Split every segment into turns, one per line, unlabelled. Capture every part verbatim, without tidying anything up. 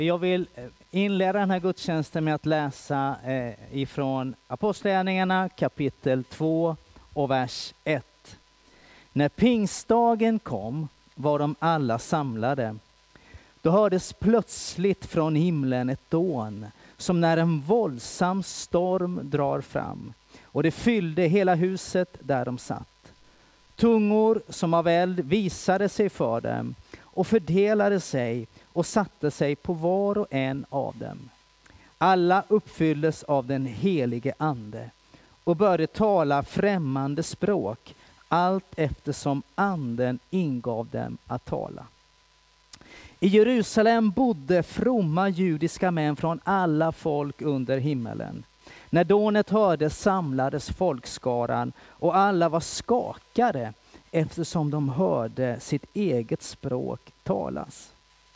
Jag vill inleda den här gudstjänsten med att läsa eh, ifrån Apostlagärningarna kapitel två och vers ett. När pingstdagen kom var de alla samlade. Då hördes plötsligt från himlen ett dån, som när en våldsam storm drar fram, och det fyllde hela huset där de satt. Tungor som av eld visade sig för dem och fördelade sig och satte sig på var och en av dem. Alla uppfylldes av den helige ande och började tala främmande språk, allt eftersom anden ingav dem att tala. I Jerusalem bodde fromma judiska män från alla folk under himmelen. När dånet hördes samlades folkskaran, och alla var skakade eftersom de hörde sitt eget språk talas.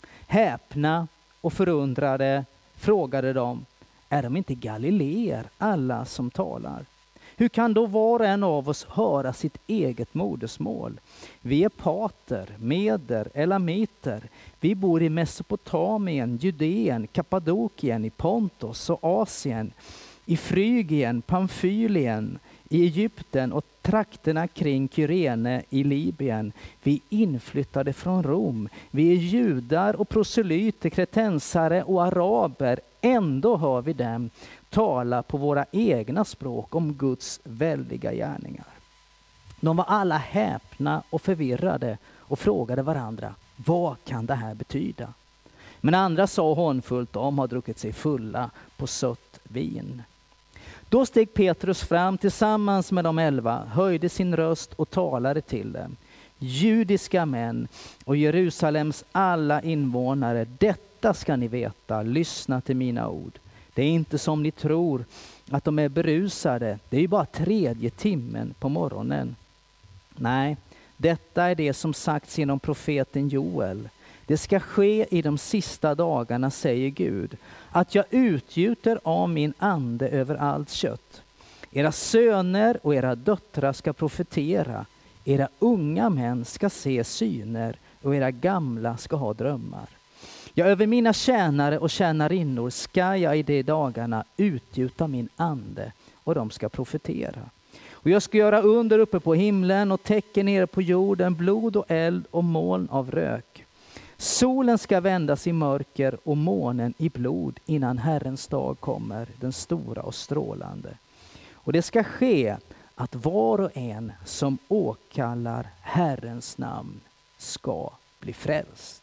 Häpna och förundrade frågade de: är de inte galileer alla som talar? Hur kan då var och en av oss höra sitt eget modersmål? Vi är pater, meder, elamiter. Vi bor i Mesopotamien, Judeen, Kappadokien, i Pontos och Asien, i Frygien, Pamfylien, i Egypten och trakterna kring Kyrene i Libyen. Vi inflyttade från Rom. Vi är judar och proselyter, kretensare och araber. Ändå hör vi dem tala på våra egna språk om Guds väldiga gärningar. De var alla häpna och förvirrade och frågade varandra: vad kan det här betyda? Men andra sa hånfullt: de har druckit sig fulla på sött vin. Då steg Petrus fram tillsammans med de elva, höjde sin röst och talade till dem: judiska män och Jerusalems alla invånare, detta ska ni veta, lyssna till mina ord. Det är inte som ni tror att de är berusade, det är ju bara tredje timmen på morgonen. Nej, detta är det som sagts genom profeten Joel. Det ska ske i de sista dagarna, säger Gud, att jag utgjuter av min ande över allt kött. Era söner och era döttrar ska profetera, era unga män ska se syner och era gamla ska ha drömmar. Ja, över mina tjänare och tjänarinnor ska jag i de dagarna utgjuta min ande, och de ska profetera. Och jag ska göra under uppe på himlen och tecken nere på jorden, blod och eld och moln av rök. Solen ska vändas i mörker och månen i blod innan Herrens dag kommer, den stora och strålande. Och det ska ske att var och en som åkallar Herrens namn ska bli frälst.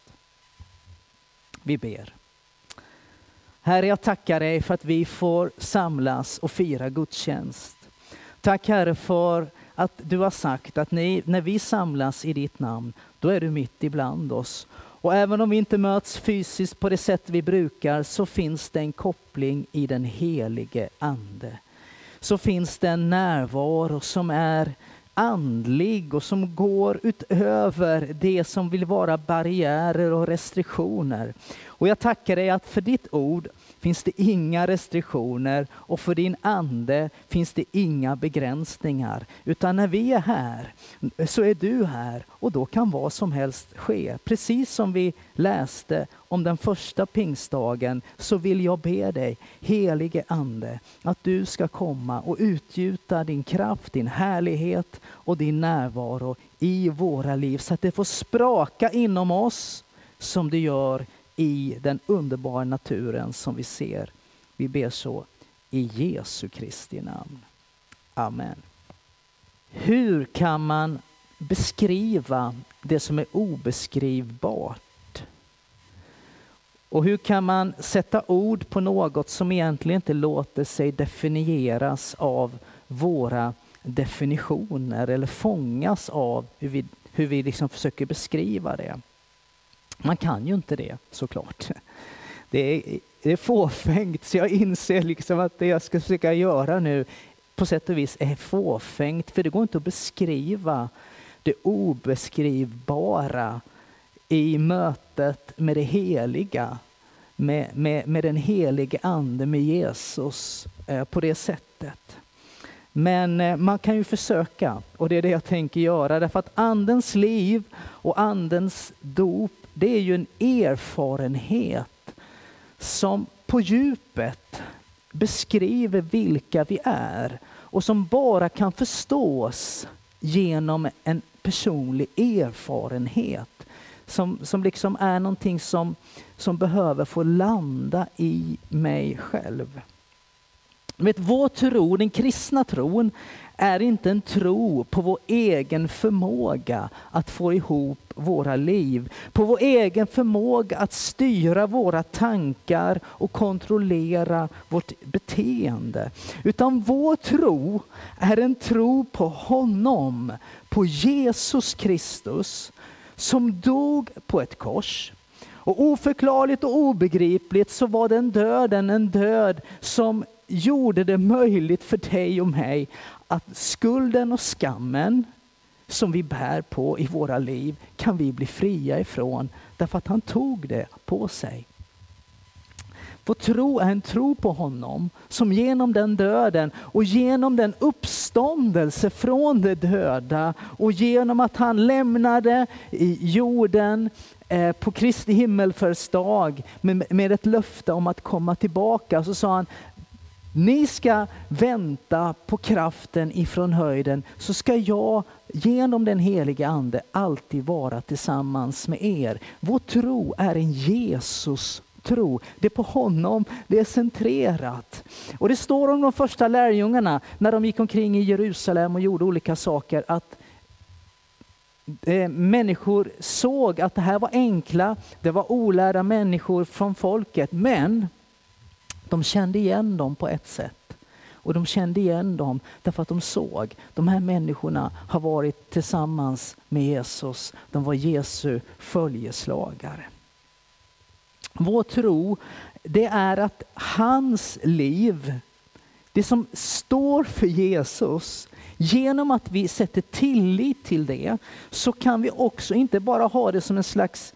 Vi ber. Herre, jag tackar dig för att vi får samlas och fira gudstjänst. Tack Herre för att du har sagt att ni, när vi samlas i ditt namn, då är du mitt ibland oss. Och även om vi inte möts fysiskt på det sätt vi brukar, så finns det en koppling i den helige ande. Så finns det en närvaro som är andlig och som går utöver det som vill vara barriärer och restriktioner. Och jag tackar dig att för ditt ord finns det inga restriktioner, och för din ande finns det inga begränsningar. Utan när vi är här så är du här, och då kan vad som helst ske. Precis som vi läste om den första pingstdagen, så vill jag be dig, helige ande, att du ska komma och utgjuta din kraft, din härlighet och din närvaro i våra liv, så att det får spraka inom oss som det gör i den underbara naturen som vi ser. Vi ber så i Jesu Kristi namn. Amen. Hur kan man beskriva det som är obeskrivbart? Och hur kan man sätta ord på något som egentligen inte låter sig definieras av våra definitioner eller fångas av hur vi, hur vi liksom försöker beskriva det? Man kan ju inte det, såklart. Det är, det är fåfängt, så jag inser liksom att det jag ska försöka göra nu på sätt och vis är fåfängt. För det går inte att beskriva det obeskrivbara i mötet med det heliga. Med, med, med den helige ande, med Jesus eh, på det sättet. Men eh, man kan ju försöka, och det är det jag tänker göra. Därför att andens liv och andens dop, det är ju en erfarenhet som på djupet beskriver vilka vi är och som bara kan förstås genom en personlig erfarenhet. Som, som liksom är någonting som, som behöver få landa i mig själv. Vet, vår tro, den kristna tron, är inte en tro på vår egen förmåga att få ihop våra liv. På vår egen förmåga att styra våra tankar och kontrollera vårt beteende. Utan vår tro är en tro på honom, på Jesus Kristus, som dog på ett kors. Och oförklarligt och obegripligt så var den döden en död som gjorde det möjligt för dig och mig att skulden och skammen som vi bär på i våra liv kan vi bli fria ifrån, därför att han tog det på sig. Vår tro är en tro på honom som genom den döden och genom den uppståndelse från de döda och genom att han lämnade i jorden eh, på Kristi himmelfärdsdag med, med ett löfte om att komma tillbaka, så sa han: ni ska vänta på kraften ifrån höjden, så ska jag genom den heliga ande alltid vara tillsammans med er. Vår tro är en Jesus tro. Det är på honom det är centrerat. Och det står om de första lärjungarna när de gick omkring i Jerusalem och gjorde olika saker, att eh, människor såg att det här var enkla, det var olärda människor från folket, men de kände igen dem på ett sätt. Och de kände igen dem därför att de såg de här människorna har varit tillsammans med Jesus. De var Jesu följeslagare. Vår tro, det är att hans liv, det som står för Jesus, genom att vi sätter tillit till det, så kan vi också inte bara ha det som en slags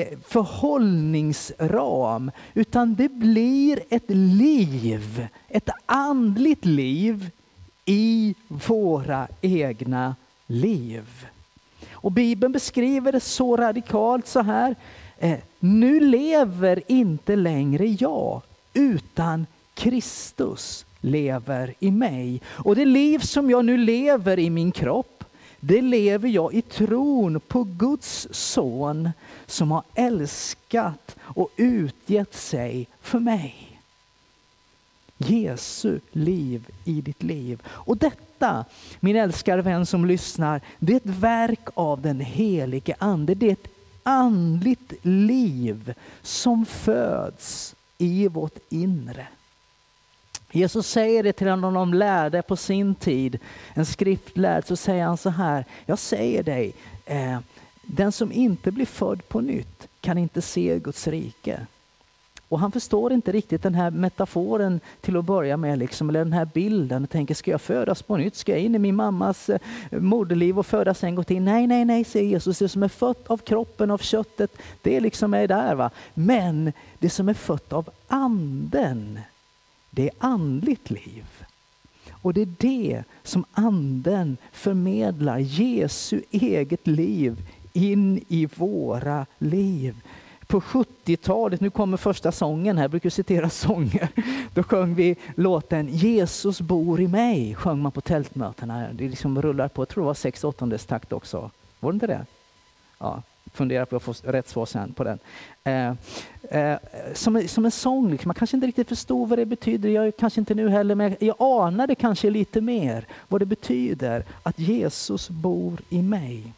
förhållningsram, utan det blir ett liv, ett andligt liv i våra egna liv. Och Bibeln beskriver det så radikalt så här: eh, nu lever inte längre jag, utan Kristus lever i mig. Och det liv som jag nu lever i min kropp, det lever jag i tron på Guds son som har älskat och utgett sig för mig. Jesu liv i ditt liv. Och detta, min älskade vän som lyssnar, det är ett verk av den helige ande. Det är ett andligt liv som föds i vårt inre. Jesus säger det till en av de lärde på sin tid, en skriftlärd, så säger han så här: jag säger dig, eh, den som inte blir född på nytt kan inte se Guds rike. Och han förstår inte riktigt den här metaforen till att börja med, liksom, eller den här bilden. Jag tänker, ska jag födas på nytt? Ska jag in i min mammas eh, moderliv och födas en gång till? Nej, nej, nej, säger Jesus. Det som är fött av kroppen, av köttet, det liksom är där, va? Men det som är fött av anden, det är andligt liv. Och det är det som anden förmedlar, Jesu eget liv in i våra liv. På sjuttiotalet, nu kommer första sången här, jag brukar citera sånger. Då sjöng vi låten Jesus bor i mig, sjöng man på tältmötena. Det liksom rullar på, jag tror det var sex åttondes takt också. Var det inte det? Ja, fundera på att få rätt svar sen på den. Eh, eh, som, som en sång, liksom. Man kanske inte riktigt förstår vad det betyder. Jag kanske inte nu heller, men jag anade kanske lite mer vad det betyder att Jesus bor i mig.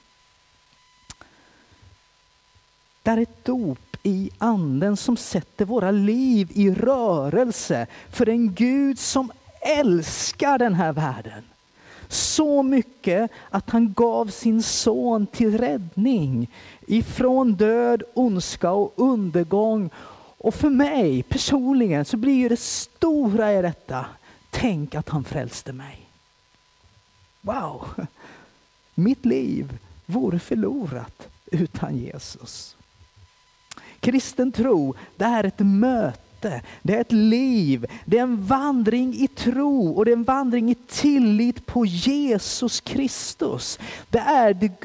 Det är ett dop i anden som sätter våra liv i rörelse för en Gud som älskar den här världen så mycket att han gav sin son till räddning ifrån död, ondska och undergång. Och för mig personligen så blir det stora i detta: tänk att han frälste mig. Wow! Mitt liv vore förlorat utan Jesus. Kristen tro, det är ett möte, det är ett liv, det är en vandring i tro och det är en vandring i tillit på Jesus Kristus. Det är det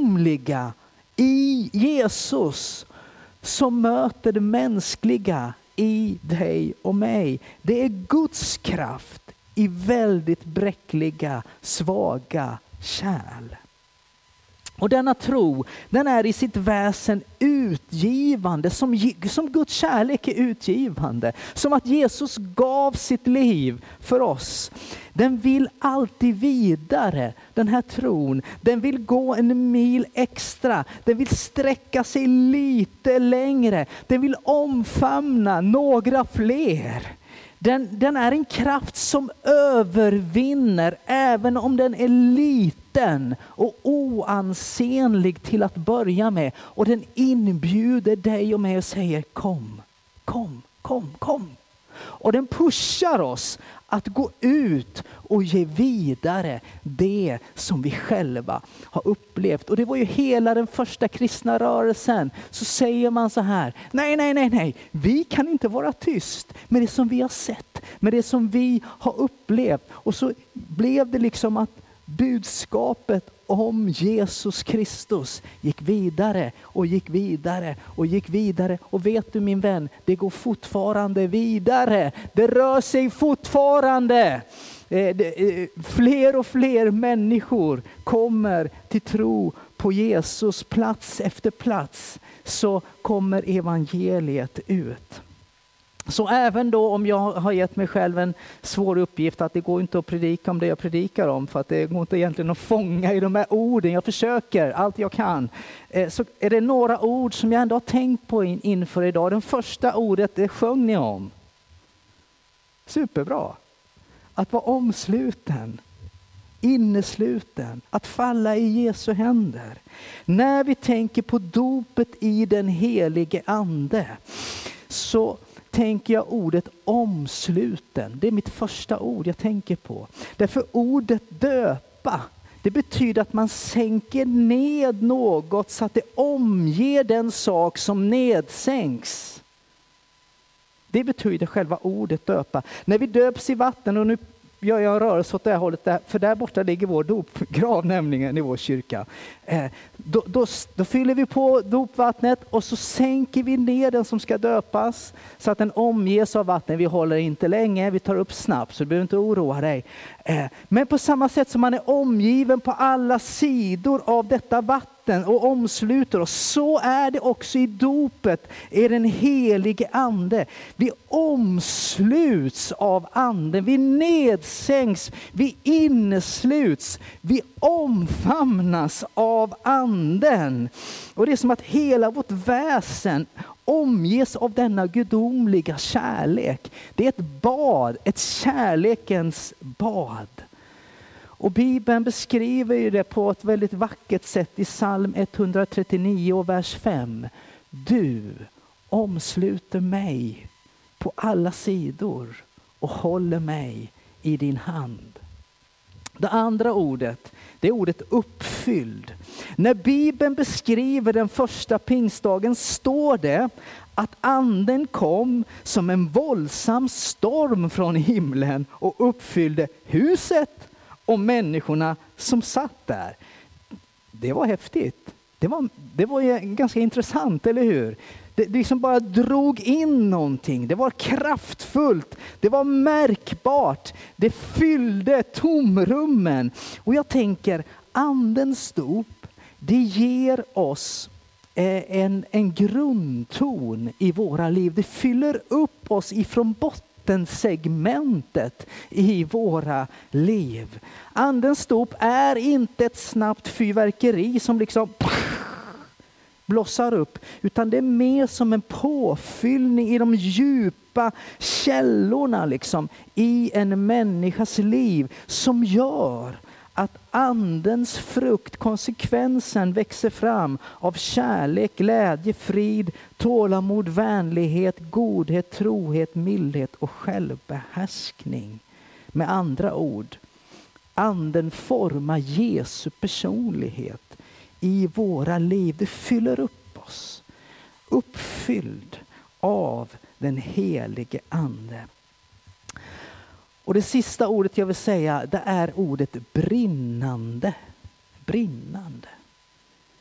gudomliga i Jesus som möter det mänskliga i dig och mig. Det är Guds kraft i väldigt bräckliga, svaga kärl. Och denna tro, den är i sitt väsen utgivande, som, som Guds kärlek är utgivande. Som att Jesus gav sitt liv för oss. Den vill alltid vidare, den här tron. Den vill gå en mil extra. Den vill sträcka sig lite längre. Den vill omfamna några fler. Den, den är en kraft som övervinner även om den är liten och oansenlig till att börja med. Och den inbjuder dig och mig och säger kom, kom, kom, kom. Och den pushar oss att gå ut och ge vidare det som vi själva har upplevt. Och det var ju hela den första kristna rörelsen. Så säger man så här, nej, nej, nej, nej. Vi kan inte vara tyst med det som vi har sett, med det som vi har upplevt. Och så blev det liksom att budskapet om Jesus Kristus gick vidare och gick vidare och gick vidare. Och vet du min vän, det går fortfarande vidare. Det rör sig fortfarande. Fler och fler människor kommer till tro på Jesus plats efter plats. Så kommer evangeliet ut. Så även då om jag har gett mig själv en svår uppgift att det går inte att predika om det jag predikar om, för att det går inte egentligen att fånga i de här orden. Jag försöker allt jag kan. Så är det några ord som jag ändå har tänkt på in, inför idag. Den första ordet, det sjöng ni om. Superbra. Att vara omsluten, innesluten, att falla i Jesu händer. När vi tänker på dopet i den helige ande så tänker jag ordet omsluten. Det är mitt första ord jag tänker på. Därför ordet döpa, det betyder att man sänker ned något så att det omger den sak som nedsänks. Det betyder själva ordet döpa. När vi döps i vatten, och nu gör jag en rörelse åt det här hållet, där, för där borta ligger vår dopgrav nämligen i vår kyrka. Eh, då, då, då fyller vi på dopvattnet och så sänker vi ner den som ska döpas så att den omges av vatten. Vi håller inte länge, vi tar upp snabbt så du behöver inte oroa dig. Eh, men på samma sätt som man är omgiven på alla sidor av detta vatten och omsluter oss, så är det också i dopet, är den helige ande. Vi omsluts av anden, vi nedsänks, vi innesluts, vi omfamnas av anden. Och det är som att hela vårt väsen omges av denna gudomliga kärlek. Det är ett bad, ett kärlekens bad. Och Bibeln beskriver ju det på ett väldigt vackert sätt i psalm etthundratrettionio och vers fem. Du omsluter mig på alla sidor och håller mig i din hand. Det andra ordet, det är ordet uppfylld. När Bibeln beskriver den första pingstdagen står det att anden kom som en våldsam storm från himlen och uppfyllde huset och människorna som satt där. Det var häftigt. Det var, det var ju ganska intressant, eller hur? Det, det liksom bara drog in någonting. Det var kraftfullt. Det var märkbart. Det fyllde tomrummen. Och jag tänker, andens dop, det ger oss en, en grundton i våra liv. Det fyller upp oss ifrån botten segmentet i våra liv. Andens dop är inte ett snabbt fyrverkeri som liksom blossar upp, utan det är mer som en påfyllning i de djupa källorna liksom i en människas liv som gör att andens frukt, konsekvensen växer fram av kärlek, glädje, frid, tålamod, vänlighet, godhet, trohet, mildhet och självbehärskning. Med andra ord, anden formar Jesu personlighet i våra liv. Det fyller upp oss. Uppfylld av den helige ande. Och det sista ordet jag vill säga, det är ordet brinnande. Brinnande.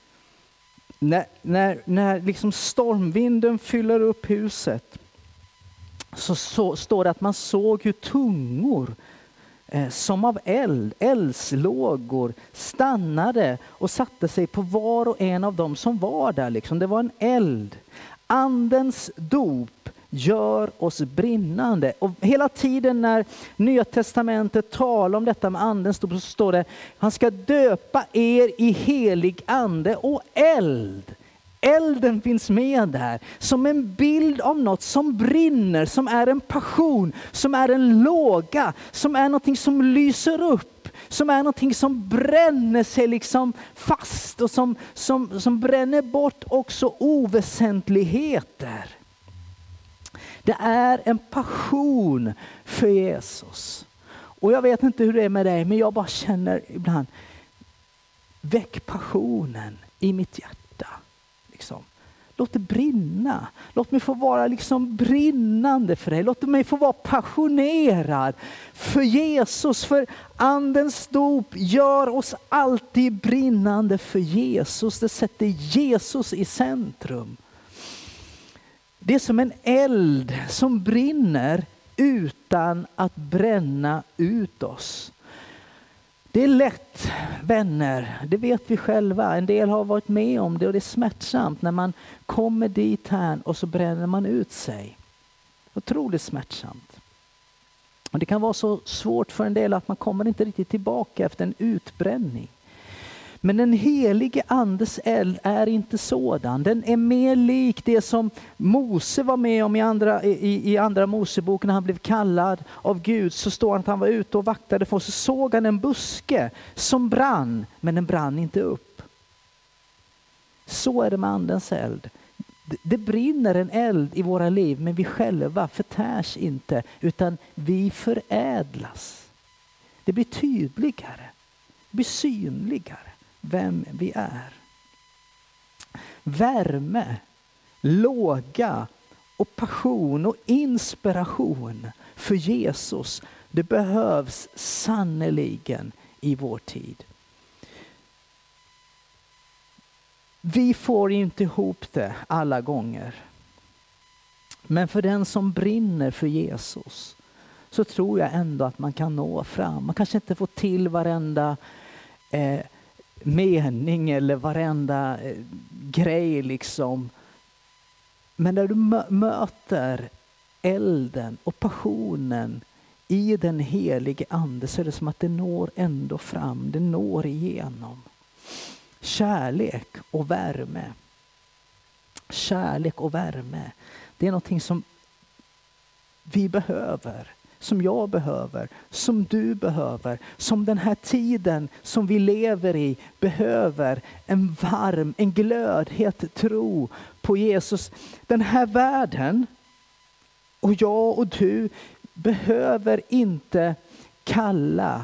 När, när, när liksom stormvinden fyller upp huset så, så står det att man såg hur tungor eh, som av eld, eldslågor stannade och satte sig på var och en av dem som var där. Liksom. Det var en eld. Andens dop gör oss brinnande. Och hela tiden när Nya testamentet talar om detta med andens dop så står det: han ska döpa er i helig ande och eld. Elden finns med där som en bild av något som brinner, som är en passion, som är en låga, som är någonting som lyser upp, som är någonting som bränner sig liksom fast och som, som, som bränner bort också oväsentligheter. Det är en passion för Jesus. Och jag vet inte hur det är med dig, men jag bara känner ibland, väck passionen i mitt hjärta. Liksom. Låt det brinna. Låt mig få vara liksom brinnande för dig. Låt mig få vara passionerad för Jesus. För andens dop gör oss alltid brinnande för Jesus. Det sätter Jesus i centrum. Det är som en eld som brinner utan att bränna ut oss. Det är lätt, vänner, det vet vi själva. En del har varit med om det och det är smärtsamt när man kommer dit här och så bränner man ut sig. Otroligt smärtsamt. Och det kan vara så svårt för en del att man kommer inte riktigt tillbaka efter en utbränning. Men den helige andes eld är inte sådan. Den är mer lik det som Mose var med om i andra, i, i andra Moseboken när han blev kallad av Gud. Så står han att han var ute och vaktade för, så såg han en buske som brann, men den brann inte upp. Så är det med andens eld. Det brinner en eld i våra liv, men vi själva förtärs inte, utan vi förädlas. Det blir tydligare, det blir synligare vem vi är. Värme, låga och passion och inspiration för Jesus, det behövs sannoliken i vår tid. Vi får inte ihop det alla gånger. Men för den som brinner för Jesus så tror jag ändå att man kan nå fram. Man kanske inte får till varenda eh, mening eller varenda eh, grej liksom. Men när du mö- möter elden och passionen i den helige ande så är det som att det når ändå fram. Det når igenom. Kärlek och värme. Kärlek och värme. Det är någonting som vi behöver. Som jag behöver. Som du behöver. Som den här tiden som vi lever i behöver. En varm, en glödhet tro på Jesus. Den här världen och jag och du behöver inte kalla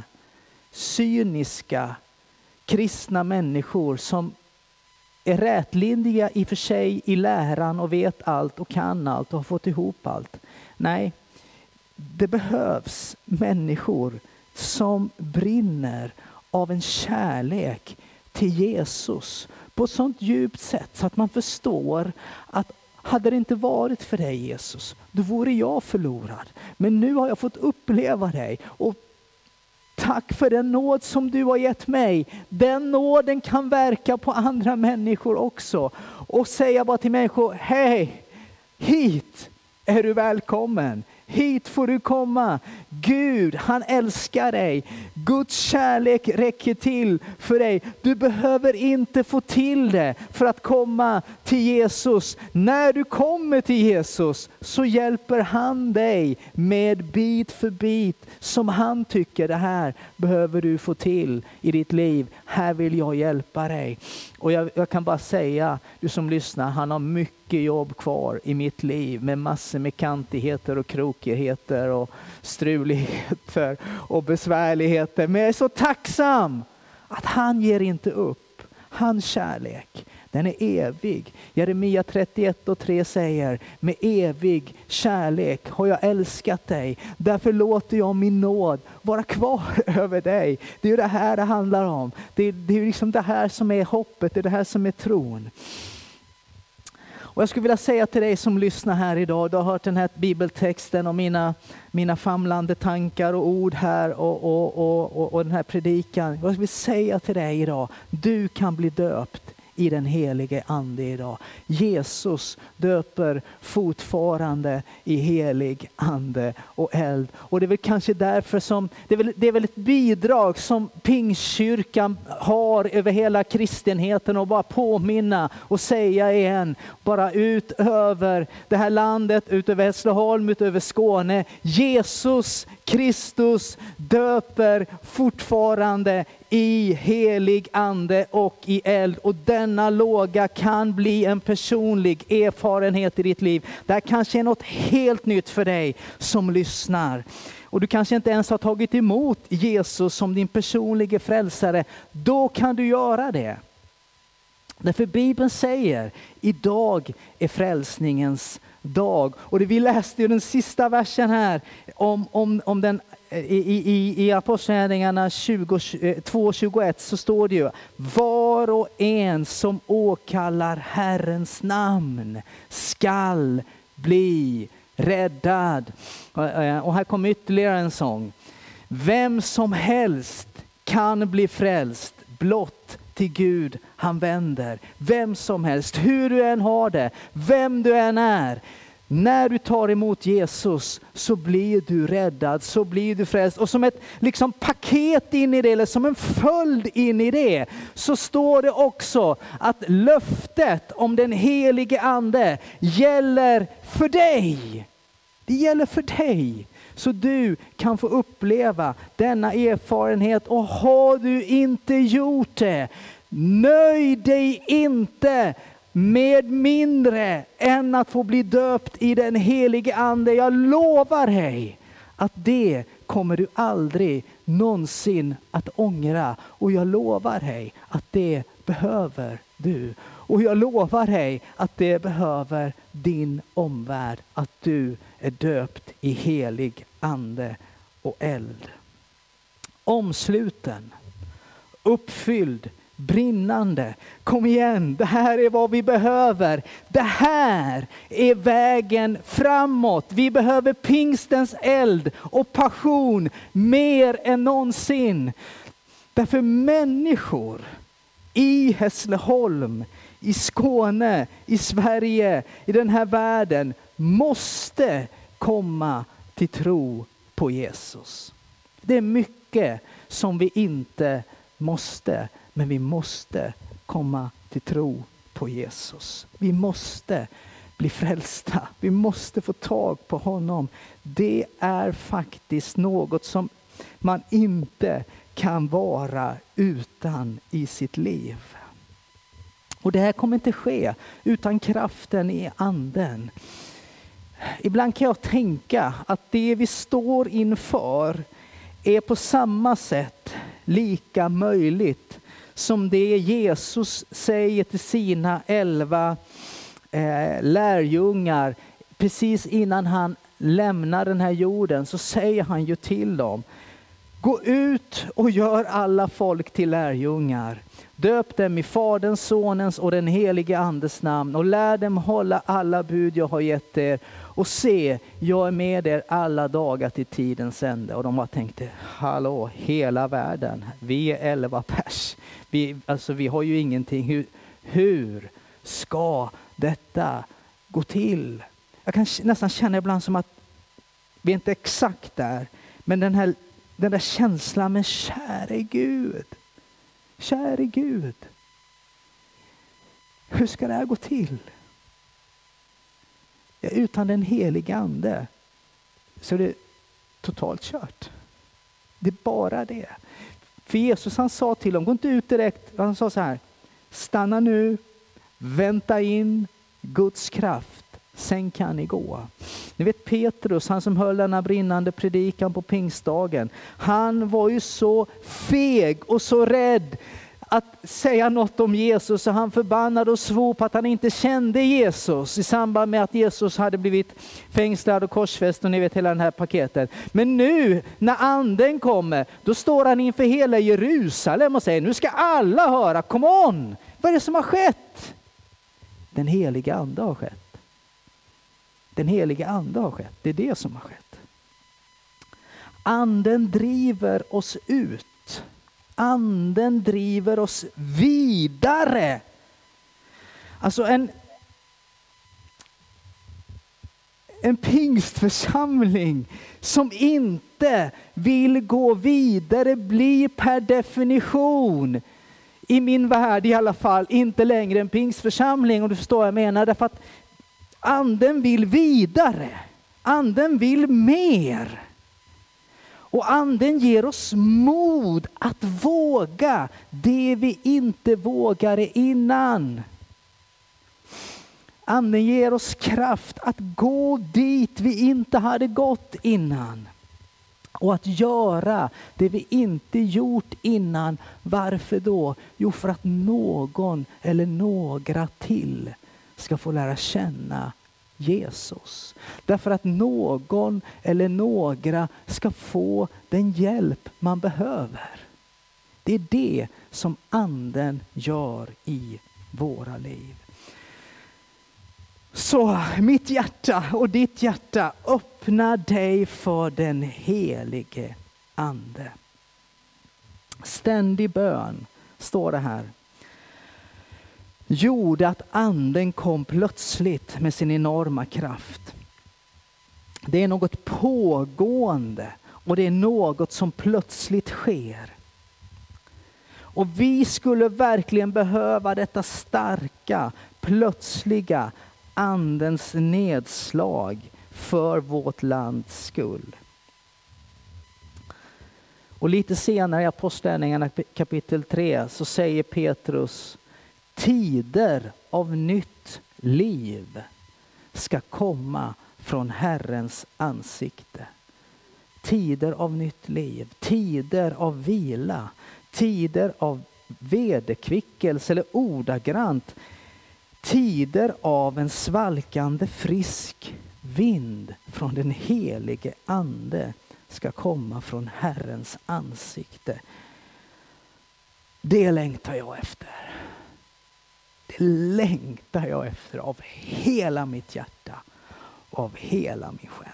cyniska kristna människor som är rätlindiga i och för sig i läran och vet allt och kan allt och har fått ihop allt. Nej, det behövs människor som brinner av en kärlek till Jesus på ett sånt djupt sätt så att man förstår att hade det inte varit för dig Jesus, då vore jag förlorad. Men nu har jag fått uppleva dig och tack för den nåd som du har gett mig. Den nåden kan verka på andra människor också. Och säga bara till människor, hej, hit är du välkommen. Hit får du komma. Gud, han älskar dig. Guds kärlek räcker till för dig. Du behöver inte få till det för att komma till Jesus. När du kommer till Jesus så hjälper han dig med bit för bit som han tycker det här behöver du få till i ditt liv. Här vill jag hjälpa dig. Och jag, jag kan bara säga, du som lyssnar, han har mycket jobb kvar i mitt liv med massor med kantigheter och krokigheter och struligheter och besvärligheter. Men jag är så tacksam att han ger inte upp. Hans kärlek, den är evig. Jeremia trettioett och tre säger, med evig kärlek har jag älskat dig. Därför låter jag min nåd vara kvar över dig. Det är ju det här det handlar om. Det är, det är liksom det här som är hoppet, det är det här som är tron. Och jag skulle vilja säga till dig som lyssnar här idag, du har hört den här bibeltexten och mina, mina famlande tankar och ord här och, och, och, och, och den här predikan. Jag vill säga till dig idag, du kan bli döpt i den helige ande idag. Jesus döper fortfarande i helig ande och eld. Och det är väl kanske därför som, det är väl, det är väl ett bidrag som Pingstkyrkan har över hela kristenheten och bara påminna och säga igen, bara ut över det här landet, ut över Hässleholm, ut över Skåne. Jesus Kristus döper fortfarande i helig ande och i eld. Och denna låga kan bli en personlig erfarenhet i ditt liv. Det här kanske är något helt nytt för dig som lyssnar. Och du kanske inte ens har tagit emot Jesus som din personliga frälsare. Då kan du göra det. Därför Bibeln säger, idag är frälsningens dag. Och det vi läste i den sista versen här om, om, om den i, i, i Apostlagärningarna två tjugoett så står det ju, var och en som åkallar Herrens namn skall bli räddad. Och här kommer ytterligare en sång. Vem som helst kan bli frälst, blott till Gud han vänder. Vem som helst, hur du än har det, vem du än är. När du tar emot Jesus så blir du räddad, så blir du frälst. Och som ett liksom paket in i det, eller som en följd in i det, så står det också att löftet om den helige ande gäller för dig. Det gäller för dig. Så du kan få uppleva denna erfarenhet. Och har du inte gjort det, nöj dig inte med mindre än att få bli döpt i den helige ande. Jag lovar dig att det kommer du aldrig någonsin att ångra. Och jag lovar dig att det behöver du. Och jag lovar dig att det behöver din omvärld. Att du är döpt i helig ande och eld. Omsluten, uppfylld, brinnande. Kom igen, det här är vad vi behöver. Det här är vägen framåt. Vi behöver pingstens eld och passion mer än någonsin. Därför människor i Hässleholm, i Skåne, i Sverige, i den här världen måste komma till tro på Jesus. Det är mycket som vi inte måste, men vi måste komma till tro på Jesus. Vi måste bli frälsta. Vi måste få tag på honom. Det är faktiskt något som man inte kan vara utan i sitt liv. Och det här kommer inte ske utan kraften i anden. Ibland kan jag tänka att det vi står inför är på samma sätt lika möjligt som det Jesus säger till sina elva eh, lärjungar. Precis innan han lämnar den här jorden så säger han ju till dem: gå ut och gör alla folk till lärjungar. Döp dem i Faderns, Sonens och den helige Andes namn och lär dem hålla alla bud jag har gett er. Och se, jag är med er alla dagar till tidens ände. Och de bara tänkte, hallå, hela världen. Vi är elva pers. Vi, alltså, vi har ju ingenting. Hur, hur ska detta gå till? Jag kan nästan känna ibland som att vi är inte exakt där. Men den här den där känslan med käre Gud. Käre Gud. Hur ska det här gå till? Ja, utan den heliga ande så är det totalt kört. Det är bara det. För Jesus, han sa till dem, gå inte ut direkt. Han sa så här: stanna nu, vänta in Guds kraft. Sen kan ni gå. Ni vet Petrus, han som höll den här brinnande predikan på pingstdagen. Han var ju så feg och så rädd att säga något om Jesus. Så han förbannade och svor på att han inte kände Jesus i samband med att Jesus hade blivit fängslad och korsfäst. Och ni vet hela den här paketet. Men nu när anden kommer, då står han inför hela Jerusalem och säger: nu ska alla höra, come on! Vad är det som har skett? Den heliga ande har skett. Den heliga ande har skett. Det är det som har skett. Anden driver oss ut. Anden driver oss vidare. Alltså en, en pingstförsamling som inte vill gå vidare blir per definition, i min värld i alla fall, inte längre en pingstförsamling. Och du förstår vad jag menar. Därför att anden vill vidare. Anden vill mer. Och anden ger oss mod att våga det vi inte vågade innan. Anden ger oss kraft att gå dit vi inte hade gått innan. Och att göra det vi inte gjort innan. Varför då? Jo, för att någon eller några till ska få lära känna Jesus. Därför att någon eller några ska få den hjälp man behöver. Det är det som anden gör i våra liv. Så mitt hjärta och ditt hjärta, öppna dig för den helige ande. Ständig bön, står det här, gjorde att anden kom plötsligt med sin enorma kraft. Det är något pågående och det är något som plötsligt sker. Och vi skulle verkligen behöva detta starka, plötsliga andens nedslag för vårt lands skull. Och lite senare i Apostlagärningarna kapitel tre så säger Petrus, tider av nytt liv ska komma från Herrens ansikte. Tider av nytt liv, tider av vila, tider av vederkvickelse eller ordagrant, tider av en svalkande frisk vind från den helige ande ska komma från Herrens ansikte. Det längtar jag efter. Det längtar jag efter av hela mitt hjärta och av hela min själ.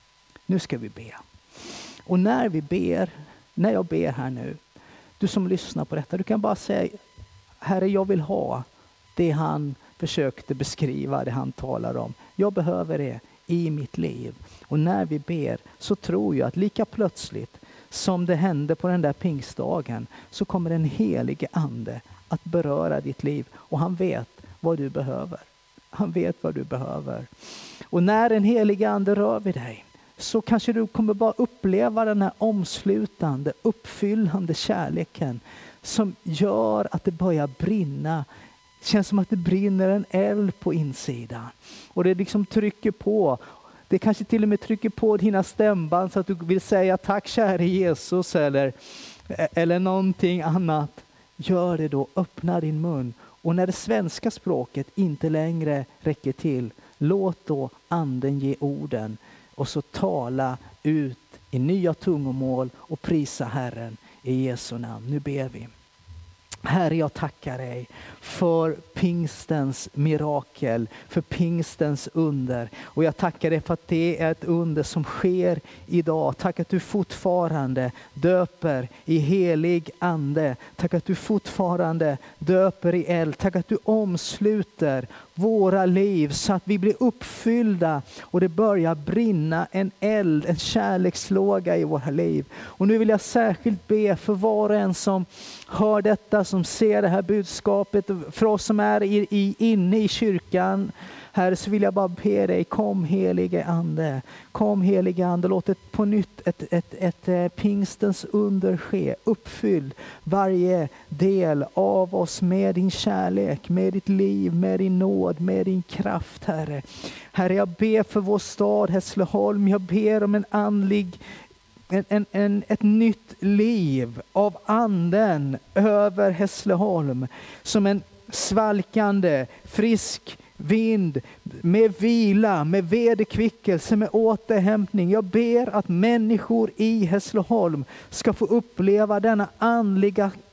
Nu ska vi be. Och när vi ber, när jag ber här nu, du som lyssnar på detta, du kan bara säga, Herre, jag vill ha det han försökte beskriva, det han talar om. Jag behöver det i mitt liv. Och när vi ber så tror jag att lika plötsligt som det hände på den där pingstdagen så kommer den helige ande att beröra ditt liv. Och han vet vad du behöver. Han vet vad du behöver. Och när den helige ande rör vid dig så kanske du kommer bara uppleva den här omslutande, uppfyllande kärleken som gör att det börjar brinna. Det känns som att det brinner en eld på insidan. Och det liksom trycker på. Det kanske till och med trycker på dina stämband så att du vill säga tack käre Jesus eller, eller någonting annat. Gör det då, öppna din mun. Och när det svenska språket inte längre räcker till, låt då anden ge orden. Och så tala ut i nya tungomål och prisa Herren i Jesu namn. Nu ber vi. Herre, jag tackar dig för pingstens mirakel, för pingstens under. Och jag tackar dig för att det är ett under som sker idag. Tack att du fortfarande döper i helig ande. Tack att du fortfarande döper i eld. Tack att du omsluter våra liv så att vi blir uppfyllda och det börjar brinna en eld, en kärlekslåga i våra liv. Och nu vill jag särskilt be för var och en som hör detta, som ser det här budskapet, för oss som är i, i, inne i kyrkan. Herre, så vill jag bara be dig, kom helige ande. Kom helige ande, låt ett på nytt ett, ett, ett, ett pingstens under ske. Uppfyll varje del av oss med din kärlek, med ditt liv, med din nåd, med din kraft, Herre. Herre, jag ber för vår stad Hässleholm. Jag ber om en andlig En, en, en, ett nytt liv av anden över Hässleholm. Som en svalkande, frisk vind med vila, med vederkvickelse, med återhämtning. Jag ber att människor i Hässleholm ska få uppleva denna andliga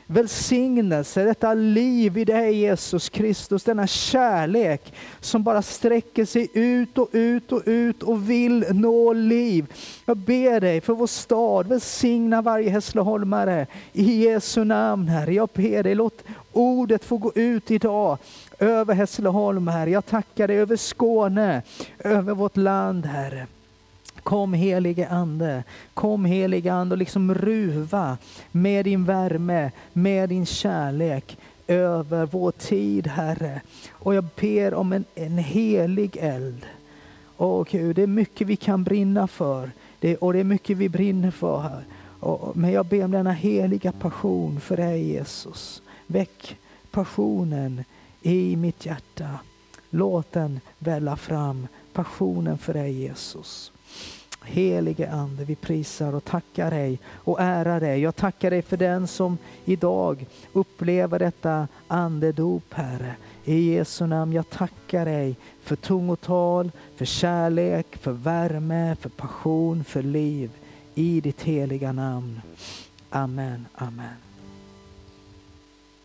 välsignelse, detta liv i dig Jesus Kristus, denna kärlek som bara sträcker sig ut och ut och ut och vill nå liv. Jag ber dig för vår stad, välsigna varje Hässleholmare i Jesu namn, Herre. Jag ber dig, låt ordet få gå ut idag över Hässleholm, Herre. Jag tackar dig över Skåne, över vårt land, Herre. Kom helige ande, kom helige ande och liksom ruva med din värme, med din kärlek över vår tid, Herre. Och jag ber om en, en helig eld. Åh Gud, det är mycket vi kan brinna för, det, och det är mycket vi brinner för här. Och, men jag ber om denna heliga passion för dig Jesus. Väck passionen i mitt hjärta. Låt den välla fram, passionen för dig Jesus. Helige ande, vi prisar och tackar dig och ärar dig. Jag tackar dig för den som idag upplever detta andedop, Herre. I Jesu namn, jag tackar dig för tungotal, för kärlek, för värme, för passion, för liv. I ditt heliga namn. Amen, amen.